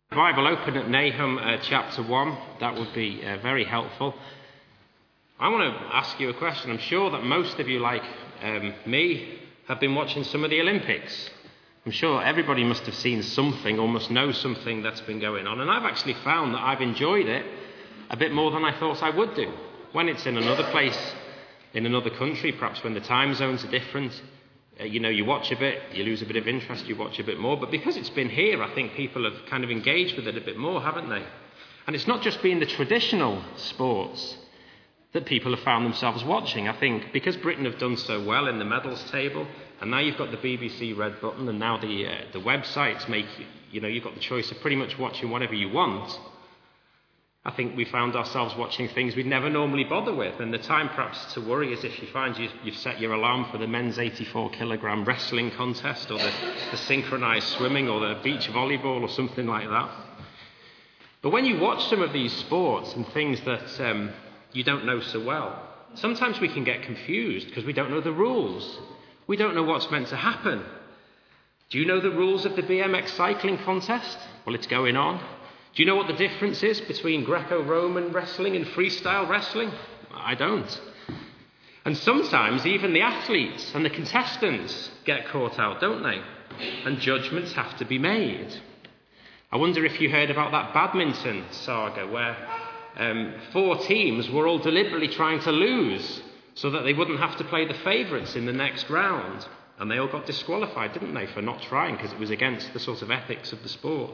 Bible open at Nahum chapter 1. That would be very helpful. I want to ask you a question. I'm sure that most of you, like me, have been watching some of the Olympics. I'm sure everybody must have seen something or must know something that's been going on. And I've actually found that I've enjoyed it a bit more than I thought I would do. When it's in another place, in another country, perhaps when the time zones are different, you watch a bit, you lose a bit of interest, you watch a bit more. But because it's been here, I think people have kind of engaged with it a bit more, haven't they? And it's not just been the traditional sports that people have found themselves watching. I think because Britain have done so well in the medals table, and now you've got the BBC Red Button, and now the websites make you've got the choice of pretty much watching whatever you want. I think we found ourselves watching things we'd never normally bother with, and the time perhaps to worry is if you find you've set your alarm for the men's 84-kilogram wrestling contest, or the synchronised swimming, or the beach volleyball, or something like that. But when you watch some of these sports and things that you don't know so well, sometimes we can get confused because we don't know the rules. We don't know what's meant to happen. Do you know the rules of the BMX cycling contest? Well, it's going on. Do you know what the difference is between Greco-Roman wrestling and freestyle wrestling? I don't. And sometimes even the athletes and the contestants get caught out, don't they? And judgments have to be made. I wonder if you heard about that badminton saga where 4 teams were all deliberately trying to lose so that they wouldn't have to play the favourites in the next round. And they all got disqualified, didn't they, for not trying because it was against the sort of ethics of the sport.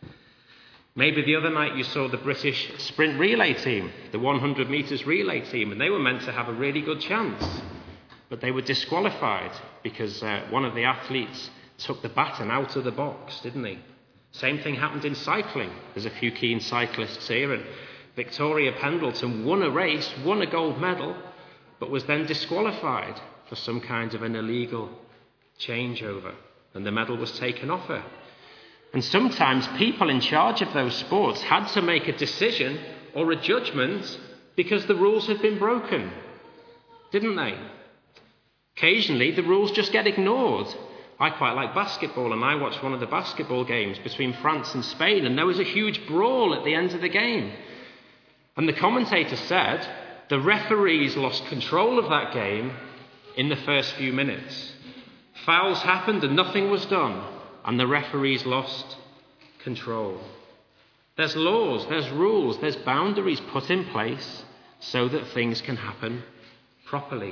Maybe the other night you saw the British sprint relay team, the 100 metres relay team, and they were meant to have a really good chance. But they were disqualified because one of the athletes took the baton out of the box, didn't he? Same thing happened in cycling. There's a few keen cyclists here, and Victoria Pendleton won a race, won a gold medal, but was then disqualified for some kind of an illegal changeover, and the medal was taken off her. And sometimes people in charge of those sports had to make a decision or a judgment because the rules had been broken, didn't they? Occasionally, the rules just get ignored. I quite like basketball, and I watched one of the basketball games between France and Spain, and there was a huge brawl at the end of the game. And the commentator said the referees lost control of that game in the first few minutes. Fouls happened and nothing was done. And the referees lost control. There's laws, there's rules, there's boundaries put in place so that things can happen properly.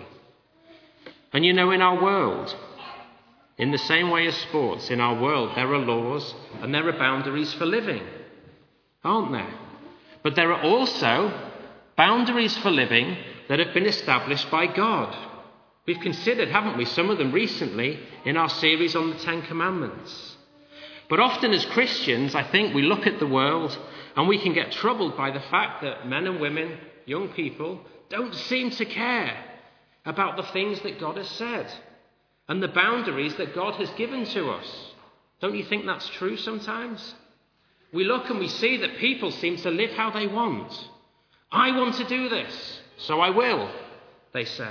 And in our world, in the same way as sports, in our world, there are laws and there are boundaries for living, aren't there? But there are also boundaries for living that have been established by God. We've considered, haven't we, some of them recently in our series on the Ten Commandments. But often as Christians, I think we look at the world and we can get troubled by the fact that men and women, young people, don't seem to care about the things that God has said and the boundaries that God has given to us. Don't you think that's true sometimes? We look and we see that people seem to live how they want. I want to do this, so I will, they say.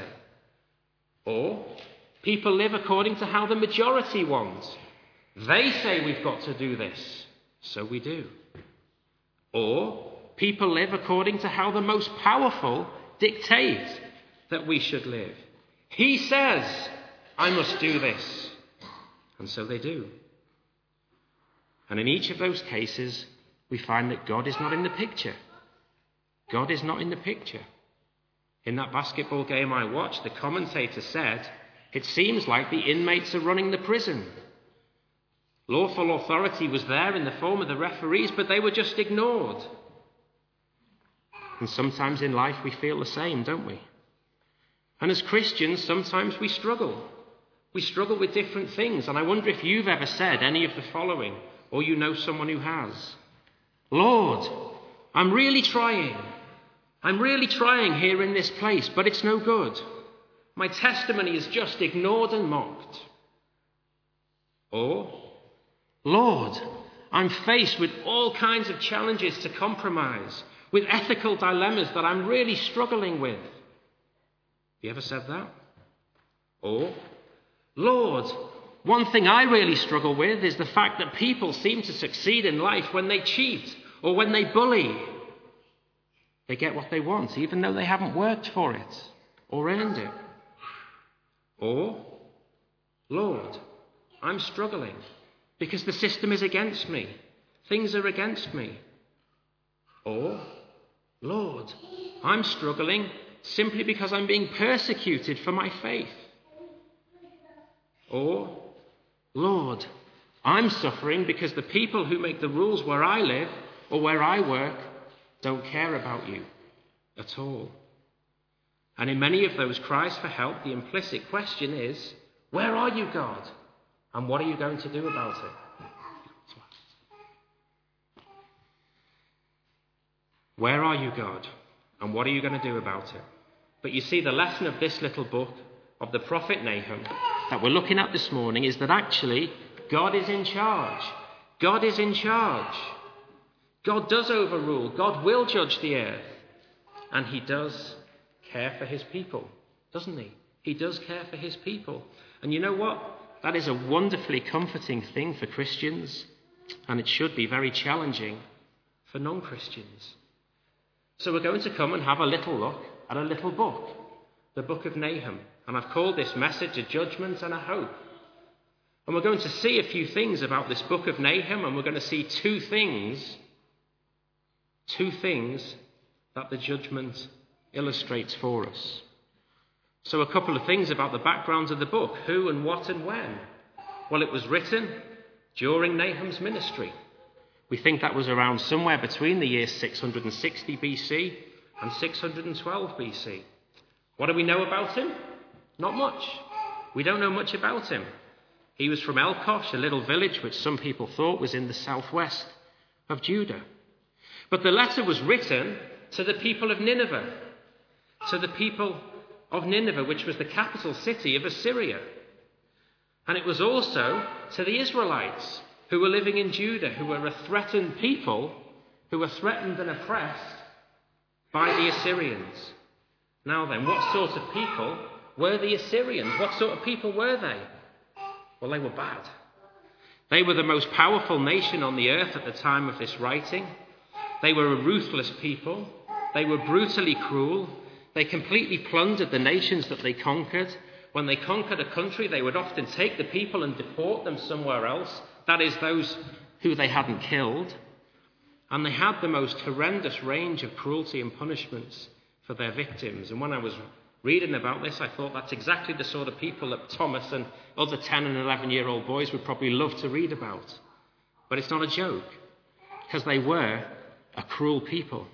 Or people live according to how the majority want. They say we've got to do this, so we do. Or people live according to how the most powerful dictate that we should live. He says, I must do this, and so they do. And in each of those cases, we find that God is not in the picture. God is not in the picture. In that basketball game I watched, the commentator said, it seems like the inmates are running the prison. Lawful authority was there in the form of the referees, but they were just ignored. And sometimes in life we feel the same, don't we? And as Christians, sometimes we struggle. We struggle with different things, and I wonder if you've ever said any of the following, or you know someone who has. Lord, I'm really trying. I'm really trying here in this place, but it's no good. My testimony is just ignored and mocked. Or, Lord, I'm faced with all kinds of challenges to compromise, with ethical dilemmas that I'm really struggling with. You ever said that? Or, Lord, One thing I really struggle with is the fact that people seem to succeed in life when they cheat or when they bully. They get what they want, even though they haven't worked for it or earned it. Or, Lord, I'm struggling because the system is against me. Things are against me. Or, Lord, I'm struggling simply because I'm being persecuted for my faith. Or, Lord, I'm suffering because the people who make the rules where I live or where I work don't care about you at all. And in many of those cries for help, the implicit question is, where are you, God? And what are you going to do about it? Where are you, God? And what are you going to do about it? But you see, the lesson of this little book of the prophet Nahum that we're looking at this morning is that actually God is in charge. God is in charge. God does overrule. God will judge the earth. And he does care for his people, doesn't he? He does care for his people. And you know what? That is a wonderfully comforting thing for Christians. And it should be very challenging for non-Christians. So we're going to come and have a little look at a little book, the book of Nahum. And I've called this message a judgment and a hope. And we're going to see a few things about this book of Nahum, and we're going to see two things that the judgment illustrates for us. So a couple of things about the background of the book. Who and what and when? Well, it was written during Nahum's ministry. We think that was around somewhere between the years 660 BC and 612 BC. What do we know about him? Not much. We don't know much about him. He was from Elkosh, a little village which some people thought was in the southwest of Judah. But the letter was written to the people of Nineveh, which was the capital city of Assyria. And it was also to the Israelites who were living in Judah, who were a threatened people, who were threatened and oppressed by the Assyrians. Now then, what sort of people were the Assyrians? What sort of people were they? Well, they were bad. They were the most powerful nation on the earth at the time of this writing. They were a ruthless people. They were brutally cruel. They completely plundered the nations that they conquered. When they conquered a country, they would often take the people and deport them somewhere else. That is, those who they hadn't killed. And they had the most horrendous range of cruelty and punishments for their victims. And when I was reading about this, I thought that's exactly the sort of people that Thomas and other 10 and 11-year-old boys would probably love to read about. But it's not a joke, because they were a cruel people.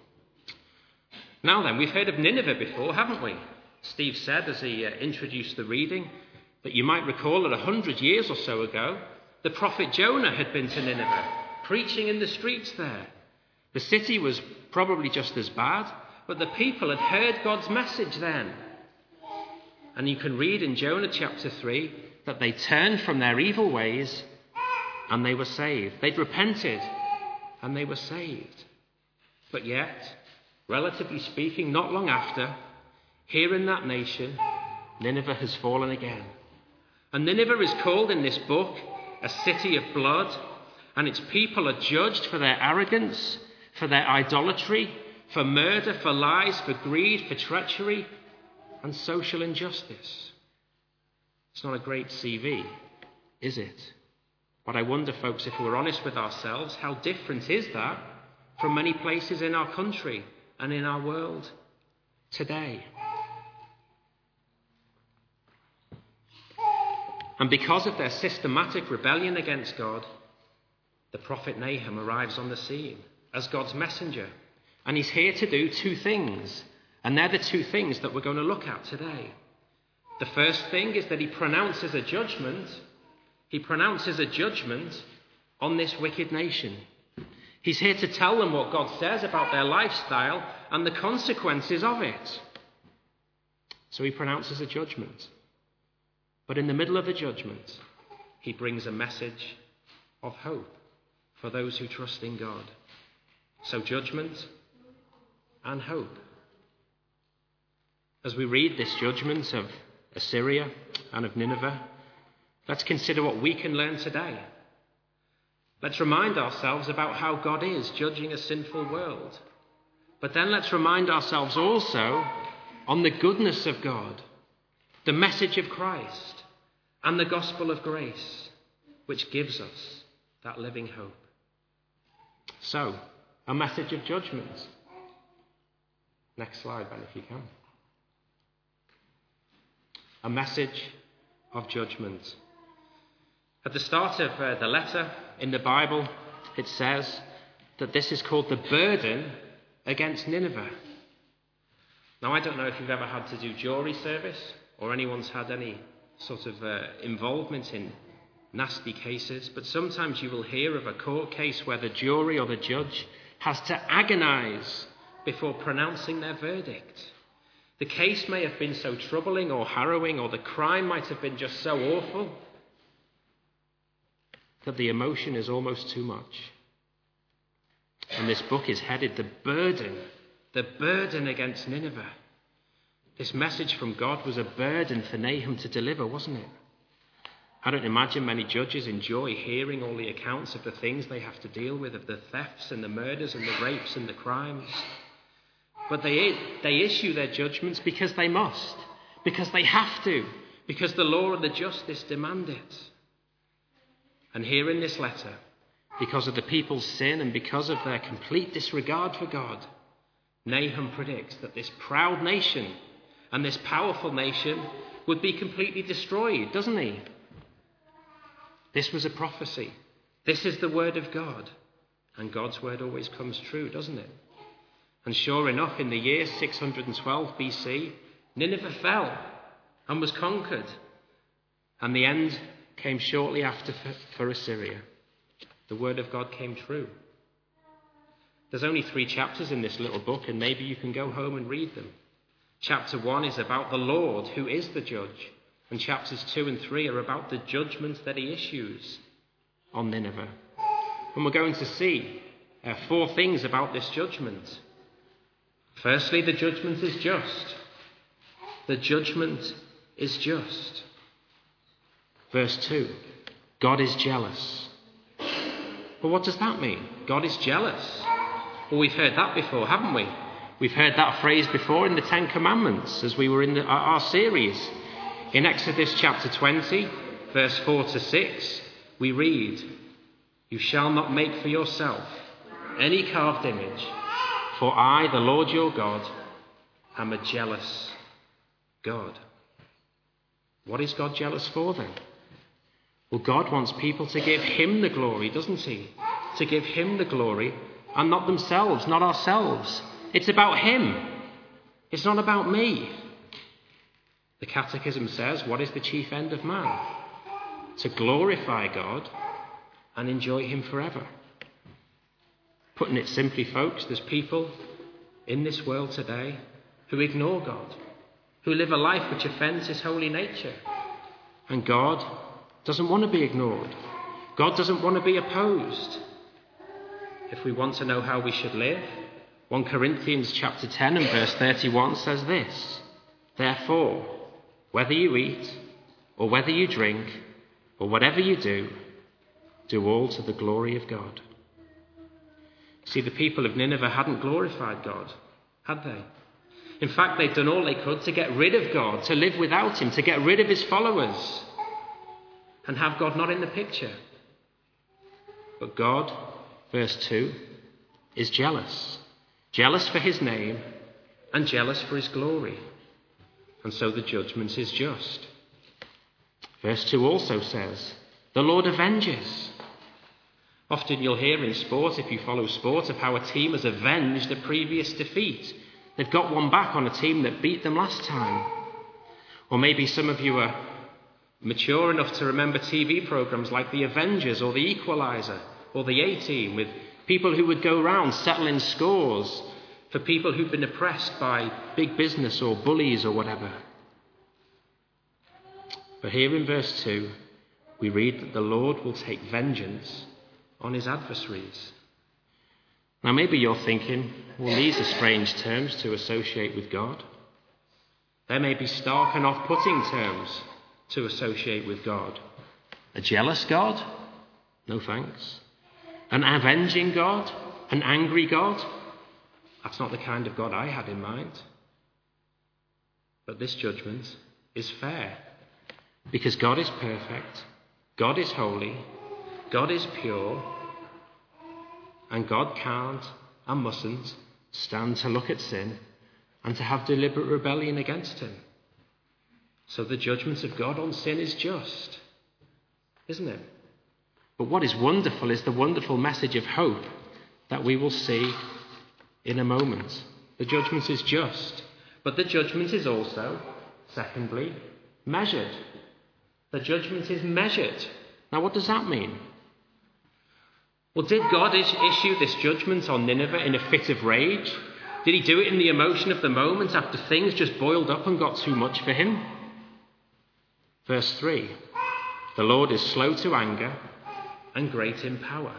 Now then, we've heard of Nineveh before, haven't we? Steve said as he introduced the reading that you might recall that 100 years or so ago, the prophet Jonah had been to Nineveh, preaching in the streets there. The city was probably just as bad, but the people had heard God's message then. And you can read in Jonah chapter 3 that they turned from their evil ways and they were saved. They'd repented and they were saved. But yet, relatively speaking, not long after, here in that nation, Nineveh has fallen again. And Nineveh is called in this book a city of blood, and its people are judged for their arrogance, for their idolatry, for murder, for lies, for greed, for treachery, and social injustice. It's not a great CV, is it? But I wonder, folks, if we're honest with ourselves, how different is that from many places in our country and in our world today? And because of their systematic rebellion against God, the prophet Nahum arrives on the scene as God's messenger. And he's here to do two things. And they're the two things that we're going to look at today. The first thing is that he pronounces a judgment. He pronounces a judgment on this wicked nation. He's here to tell them what God says about their lifestyle and the consequences of it. So he pronounces a judgment. But in the middle of the judgment, he brings a message of hope for those who trust in God. So judgment and hope. As we read this judgment of Assyria and of Nineveh, Let's consider what we can learn today. Let's remind ourselves about how God is judging a sinful world. But then let's remind ourselves also on the goodness of God, the message of Christ, and the gospel of grace, which gives us that living hope. So, a message of judgment. Next slide, Ben, if you can. A message of judgment. At the start of the letter in the Bible, it says that this is called the burden against Nineveh. Now, I don't know if you've ever had to do jury service or anyone's had any sort of involvement in nasty cases, but sometimes you will hear of a court case where the jury or the judge has to agonize before pronouncing their verdict. The case may have been so troubling or harrowing, or the crime might have been just so awful that the emotion is almost too much. And this book is headed the burden against Nineveh. This message from God was a burden for Nahum to deliver, wasn't it? I don't imagine many judges enjoy hearing all the accounts of the things they have to deal with, of the thefts and the murders and the rapes and the crimes. But they issue their judgments because they must, because they have to, because the law and the justice demand it. And here in this letter, because of the people's sin and because of their complete disregard for God, Nahum predicts that this proud nation and this powerful nation would be completely destroyed, doesn't he? This was a prophecy. This is the word of God. And God's word always comes true, doesn't it? And sure enough, in the year 612 BC, Nineveh fell and was conquered. And the end came shortly after for Assyria. The word of God came true. There's only 3 chapters in this little book, and maybe you can go home and read them. Chapter 1 is about the Lord, who is the judge. And chapters 2 and 3 are about the judgment that he issues on Nineveh. And we're going to see 4 things about this judgment. Firstly, the judgment is just. The judgment is just. Verse 2, God is jealous. Well, what does that mean? God is jealous. Well, we've heard that before, haven't we? We've heard that phrase before in the 10 Commandments as we were in our series. In Exodus chapter 20, verse 4 to 6, we read, "You shall not make for yourself any carved image, for I, the Lord your God, am a jealous God." What is God jealous for then? Well, God wants people to give him the glory, doesn't he? To give him the glory and not themselves, not ourselves. It's about him. It's not about me. The Catechism says, what is the chief end of man? To glorify God and enjoy him forever. Putting it simply, folks, there's people in this world today who ignore God, who live a life which offends his holy nature. And God doesn't want to be ignored. God doesn't want to be opposed. If we want to know how we should live, 1 Corinthians chapter 10 and verse 31 says this, "Therefore, whether you eat or whether you drink or whatever you do, do all to the glory of God." See, the people of Nineveh hadn't glorified God, had they? In fact, they'd done all they could to get rid of God, to live without him, to get rid of his followers, and have God not in the picture. But God, verse 2, is jealous. Jealous for his name and jealous for his glory. And so the judgment is just. Verse 2 also says, "The Lord avenges." Often you'll hear in sport, if you follow sport, of how a team has avenged a previous defeat. They've got one back on a team that beat them last time. Or maybe some of you are mature enough to remember TV programs like The Avengers or The Equalizer or The A-Team, with people who would go around settling scores for people who've been oppressed by big business or bullies or whatever. But here in verse 2, we read that the Lord will take vengeance on his adversaries. Now maybe you're thinking, well, these are strange terms to associate with God. They may be stark and off-putting terms to associate with God. A jealous God? No thanks. An avenging God? An angry God? That's not the kind of God I had in mind. But this judgment is fair, because God is perfect, God is holy, God is pure, and God can't and mustn't stand to look at sin and to have deliberate rebellion against him. So the judgment of God on sin is just, isn't it? But what is wonderful is the wonderful message of hope that we will see in a moment. The judgment is just, but the judgment is also, secondly, measured. The judgment is measured. Now, what does that mean? Well, did God issue this judgment on Nineveh in a fit of rage? Did he do it in the emotion of the moment after things just boiled up and got too much for him? Verse 3, the Lord is slow to anger and great in power.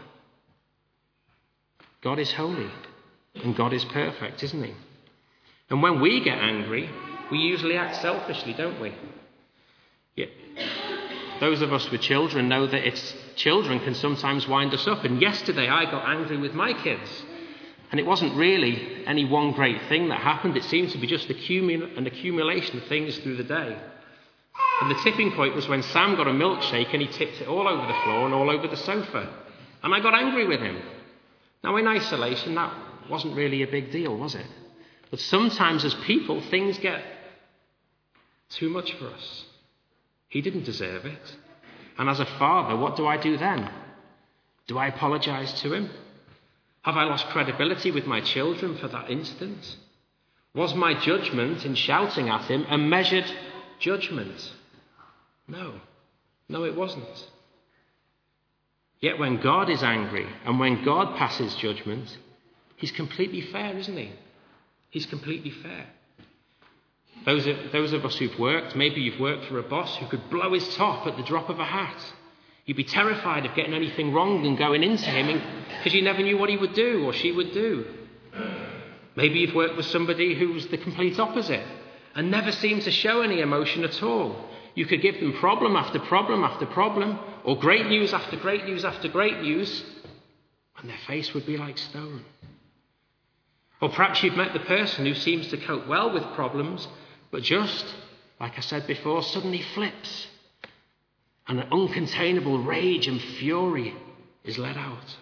God is holy and God is perfect, isn't he? And when we get angry, we usually act selfishly, don't we? Yeah. Those of us with children know that children can sometimes wind us up. And yesterday I got angry with my kids. And it wasn't really any one great thing that happened. It seemed to be just an accumulation of things through the day. And the tipping point was when Sam got a milkshake and he tipped it all over the floor and all over the sofa. And I got angry with him. Now, in isolation, that wasn't really a big deal, was it? But sometimes as people, things get too much for us. He didn't deserve it. And as a father, what do I do then? Do I apologize to him? Have I lost credibility with my children for that instant? Was my judgment in shouting at him a measured judgment? No, it wasn't. Yet when God is angry and when God passes judgment, he's completely fair, isn't he? He's completely fair. Those of us who've worked, maybe you've worked for a boss who could blow his top at the drop of a hat. You'd be terrified of getting anything wrong and going into him because you never knew what he would do or she would do. Maybe you've worked with somebody who was the complete opposite and never seemed to show any emotion at all. You could give them problem after problem after problem, or great news after great news after great news, and their face would be like stone. Or perhaps you've met the person who seems to cope well with problems, but just, like I said before, suddenly flips, and an uncontainable rage and fury is let out.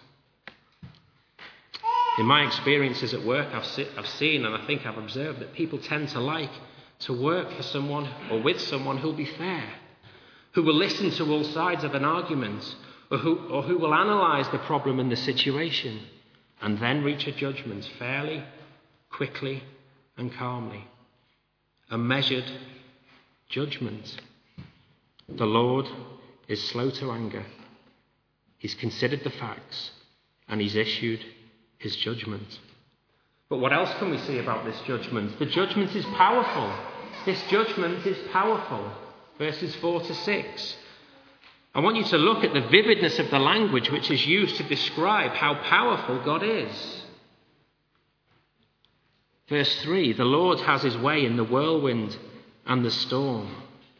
In my experiences at work, I've seen and I think I've observed that people tend to like to work for someone or with someone who'll be fair, who will listen to all sides of an argument, or who will analyse the problem and the situation and then reach a judgment fairly, quickly and calmly. A measured judgment. The Lord is slow to anger. He's considered the facts and he's issued his judgment. But what else can we see about this judgment? The judgment is powerful. This judgment is powerful. Verses 4 to 6. I want you to look at the vividness of the language which is used to describe how powerful God is. Verse 3, the Lord has his way in the whirlwind and the storm.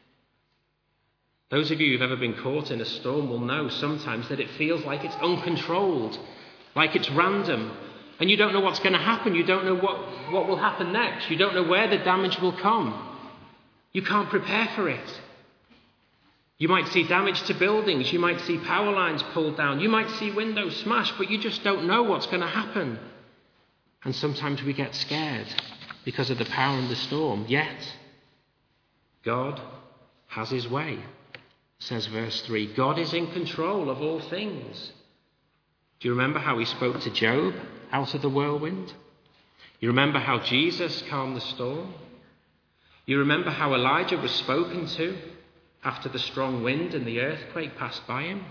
Those of you who've ever been caught in a storm will know sometimes that it feels like it's uncontrolled, like it's random, and you don't know what's going to happen. You don't know what will happen next. You don't know where the damage will come. You can't prepare for it. You might see damage to buildings. You might see power lines pulled down. You might see windows smashed, but you just don't know what's going to happen. And sometimes we get scared because of the power of the storm. Yet, God has his way, says verse 3. God is in control of all things. Do you remember how he spoke to Job out of the whirlwind? You remember how Jesus calmed the storm? You remember how Elijah was spoken to after the strong wind and the earthquake passed by him?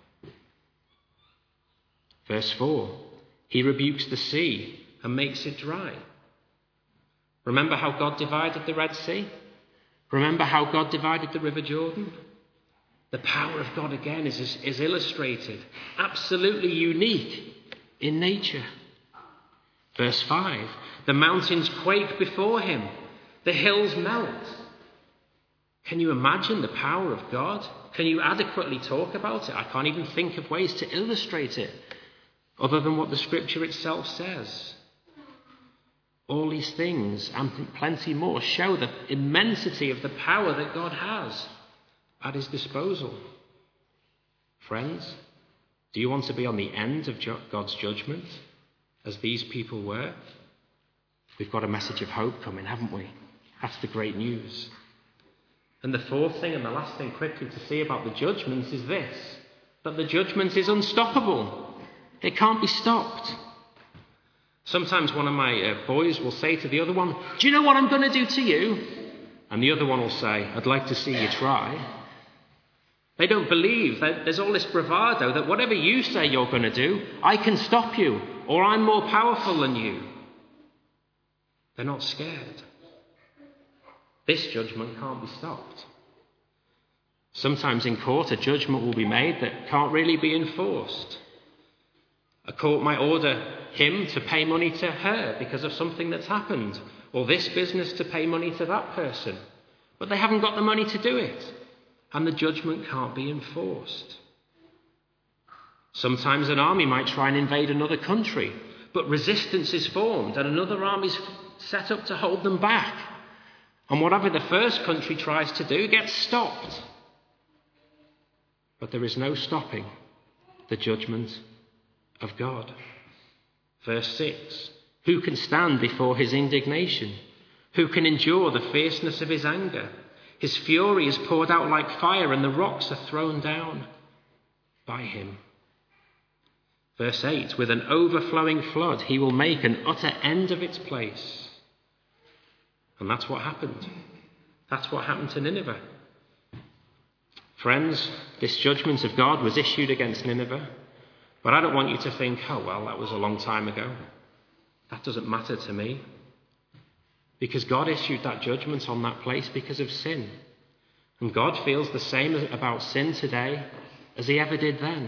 Verse 4, he rebukes the sea and makes it dry. Remember how God divided the Red Sea? Remember how God divided the River Jordan? The power of God again is illustrated, absolutely unique in nature. Verse 5, the mountains quake before him, the hills melt. Can you imagine the power of God? Can you adequately talk about it? I can't even think of ways to illustrate it other than what the scripture itself says. All these things and plenty more show the immensity of the power that God has at his disposal. Friends, do you want to be on the end of God's judgment as these people were? We've got a message of hope coming, haven't we? That's the great news. And the fourth thing and the last thing quickly to see about the judgment is this, that the judgment is unstoppable. It can't be stopped. Sometimes one of my boys will say to the other one, "Do you know what I'm going to do to you?" And the other one will say, "I'd like to see you try." They don't believe that there's all this bravado that whatever you say you're going to do, I can stop you, or I'm more powerful than you. They're not scared. This judgment can't be stopped. Sometimes in court, a judgment will be made that can't really be enforced. A court might order him to pay money to her because of something that's happened, or this business to pay money to that person. But they haven't got the money to do it, and the judgment can't be enforced. Sometimes an army might try and invade another country, but resistance is formed and another army's set up to hold them back. And whatever the first country tries to do gets stopped. But there is no stopping the judgment of God. Verse 6, who can stand before his indignation? Who can endure the fierceness of his anger? His fury is poured out like fire, and the rocks are thrown down by him. Verse 8, with an overflowing flood, he will make an utter end of its place. And that's what happened. That's what happened to Nineveh. Friends, this judgment of God was issued against Nineveh. But I don't want you to think, oh, well, that was a long time ago. That doesn't matter to me. Because God issued that judgment on that place because of sin. And God feels the same about sin today as he ever did then.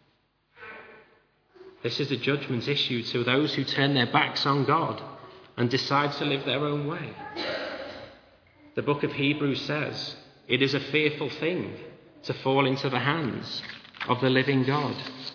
This is a judgment issued to those who turn their backs on God and decide to live their own way. The book of Hebrews says, it is a fearful thing to fall into the hands of the living God.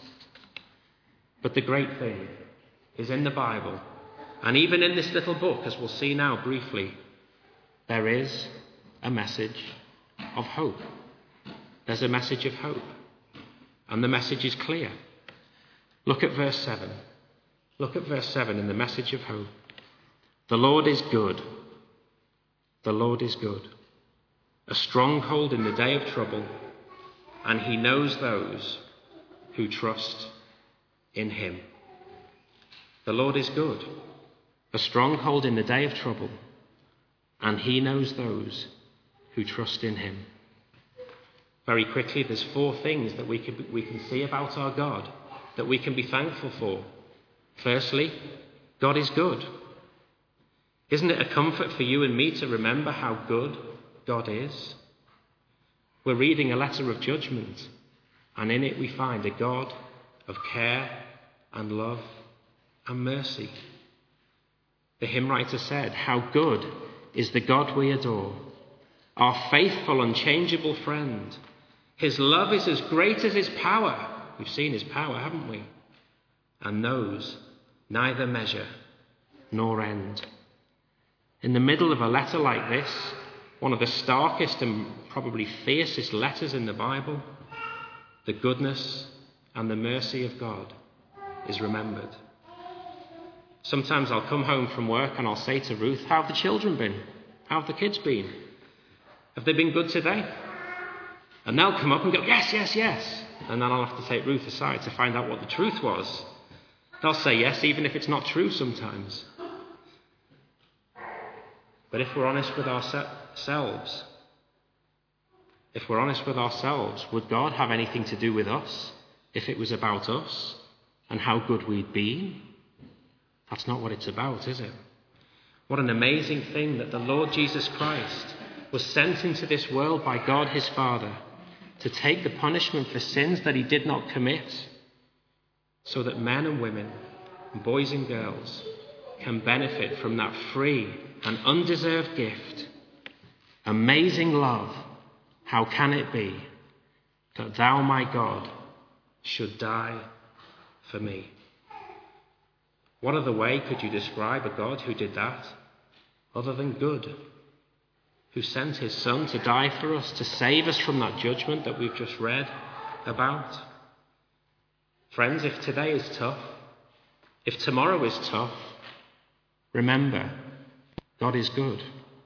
But the great thing is in the Bible, and even in this little book, as we'll see now briefly, there is a message of hope. There's a message of hope. And the message is clear. Look at verse 7. Look at verse 7 in the message of hope. The Lord is good. The Lord is good. A stronghold in the day of trouble, and he knows those who trust in him. The Lord is good, a stronghold in the day of trouble, and he knows those who trust in him. Very quickly, there's four things that we can see about our God that we can be thankful for. Firstly, God is good. Isn't it a comfort for you and me to remember how good God is? We're reading a letter of judgment, and in it we find a God of care and love and mercy. The hymn writer said, how good is the God we adore, our faithful, unchangeable friend. His love is as great as his power. We've seen his power, haven't we? And knows neither measure nor end. In the middle of a letter like this, one of the starkest and probably fiercest letters in the Bible, the goodness and the mercy of God is remembered. Sometimes I'll come home from work and I'll say to Ruth, how have the children been? How have the kids been? Have they been good today? And they'll come up and go, yes, yes, yes. And then I'll have to take Ruth aside to find out what the truth was. They'll say yes, even if it's not true sometimes. But if we're honest with ourselves, would God have anything to do with us if it was about us and how good we'd been? That's not what it's about, is it? What an amazing thing that the Lord Jesus Christ was sent into this world by God his Father to take the punishment for sins that he did not commit, so that men and women, boys and girls, can benefit from that free and undeserved gift. Amazing love. How can it be that thou, my God, should die for me. What other way could you describe a God who did that other than good? Who sent his Son to die for us, to save us from that judgment that we've just read about? Friends, if today is tough, if tomorrow is tough, remember, God is good.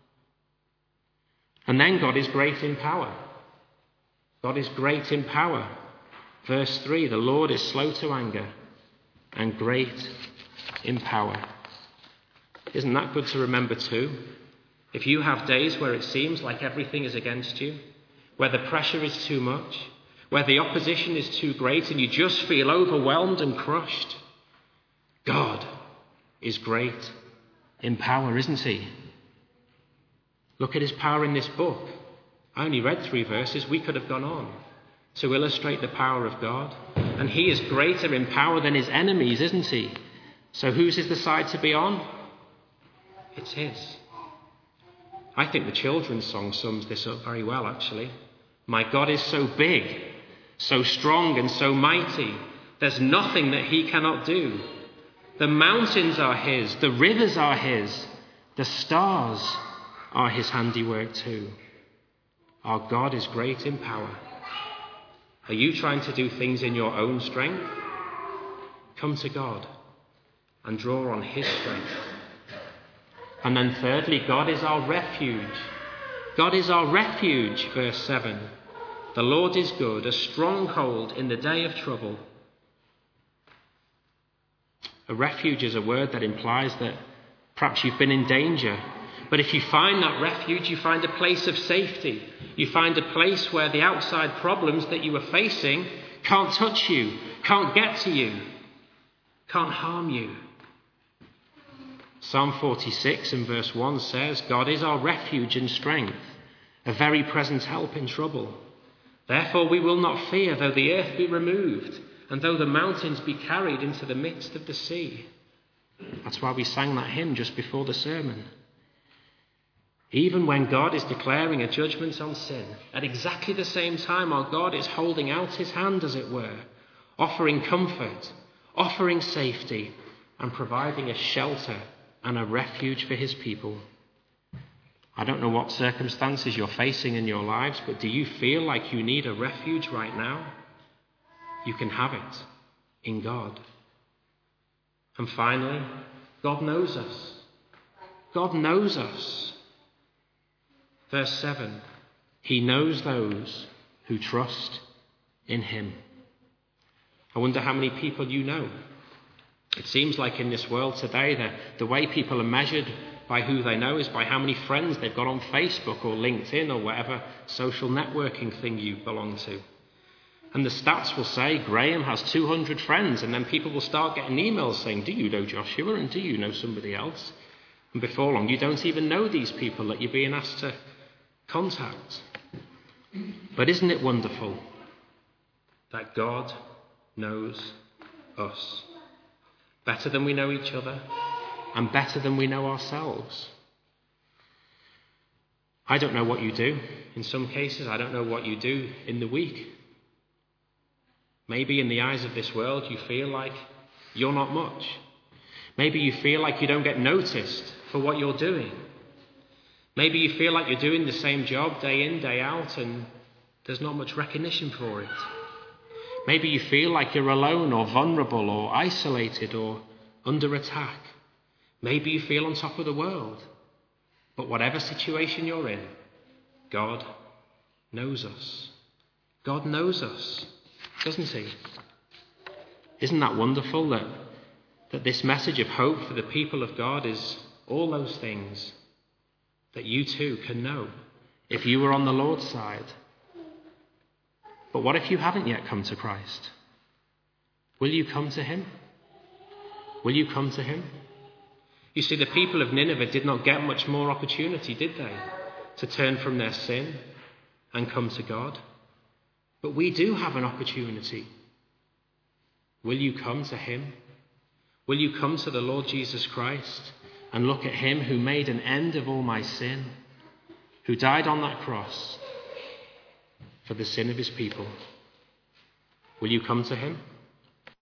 And then God is great in power. God is great in power. Verse 3, the Lord is slow to anger and great in power. Isn't that good to remember too? If you have days where it seems like everything is against you, where the pressure is too much, where the opposition is too great and you just feel overwhelmed and crushed, God is great in power, isn't he? Look at his power in this book. I only read 3 verses. We could have gone on to illustrate the power of God. And he is greater in power than his enemies, isn't he? So whose is the side to be on? It's his. I think the children's song sums this up very well, actually. My God is so big, so strong and so mighty. There's nothing that he cannot do. The mountains are his, the rivers are his, the stars are his handiwork too. Our God is great in power. Are you trying to do things in your own strength? Come to God and draw on his strength. And then thirdly, God is our refuge. God is our refuge, verse 7. The Lord is good, a stronghold in the day of trouble. A refuge is a word that implies that perhaps you've been in danger. But if you find that refuge, you find a place of safety. You find a place where the outside problems that you are facing can't touch you, can't get to you, can't harm you. Psalm 46 and verse 1 says, God is our refuge and strength, a very present help in trouble. Therefore we will not fear, though the earth be removed, and though the mountains be carried into the midst of the sea. That's why we sang that hymn just before the sermon. Even when God is declaring a judgment on sin, at exactly the same time our God is holding out his hand, as it were, offering comfort, offering safety, and providing a shelter and a refuge for his people. I don't know what circumstances you're facing in your lives, but do you feel like you need a refuge right now? You can have it in God. And finally, God knows us. God knows us. Verse 7, he knows those who trust in him. I wonder how many people you know. It seems like in this world today that the way people are measured by who they know is by how many friends they've got on Facebook or LinkedIn or whatever social networking thing you belong to. And the stats will say Graham has 200 friends, and then people will start getting emails saying, do you know Joshua and do you know somebody else? And before long you don't even know these people that you're being asked to contact. But isn't it wonderful that God knows us better than we know each other and better than we know ourselves? I don't know what you do. In some cases, I don't know what you do in the week. Maybe in the eyes of this world, you feel like you're not much. Maybe you feel like you don't get noticed for what you're doing. Maybe you feel like you're doing the same job day in, day out, and there's not much recognition for it. Maybe you feel like you're alone or vulnerable or isolated or under attack. Maybe you feel on top of the world. But whatever situation you're in, God knows us. God knows us, doesn't he? Isn't that wonderful that this message of hope for the people of God is all those things that you too can know if you were on the Lord's side? But what if you haven't yet come to Christ? Will you come to him? Will you come to him? You see, the people of Nineveh did not get much more opportunity, did they, to turn from their sin and come to God? But we do have an opportunity. Will you come to him? Will you come to the Lord Jesus Christ and look at him who made an end of all my sin, who died on that cross for the sin of his people? Will you come to him?